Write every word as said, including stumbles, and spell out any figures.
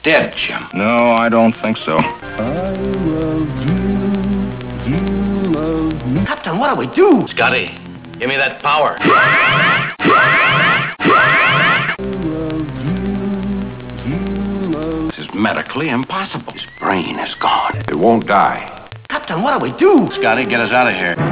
dead, Jim. No, I don't think so. I love you, you love me. Captain, what do we do? Scotty, give me that power. I love you, you love This is medically impossible. His brain is gone. It won't die. Captain, what do we do? Scotty, get us out of here.